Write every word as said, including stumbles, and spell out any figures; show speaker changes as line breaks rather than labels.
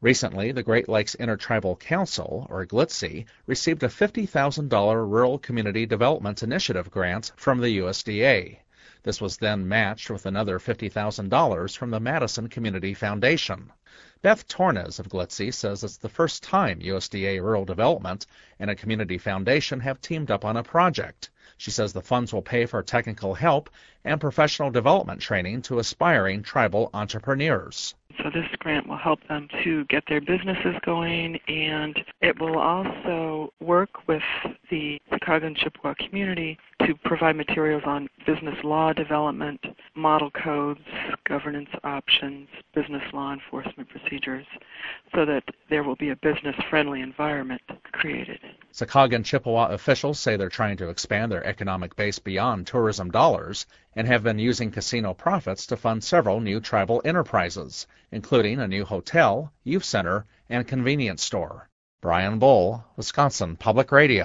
Recently, the Great Lakes Intertribal Council, or G L I T C, received a fifty thousand dollars Rural Community Development Initiative grant from the U S D A. This was then matched with another fifty thousand dollars from the Madison Community Foundation. Beth Tornes of G L I T C says it's the first time U S D A Rural Development and a community foundation have teamed up on a project. She says the funds will pay for technical help and professional development training to aspiring tribal entrepreneurs.
So this grant will help them to get their businesses going, and it will also work with the Sakaga Chippewa community to provide materials on business law development, model codes, governance options, business law enforcement procedures, so that there will be a business-friendly environment created.
Sakaga Chippewa officials say they're trying to expand their economic base beyond tourism dollars and have been using casino profits to fund several new tribal enterprises, including a new hotel, youth center, and convenience store. Brian Bull, Wisconsin Public Radio.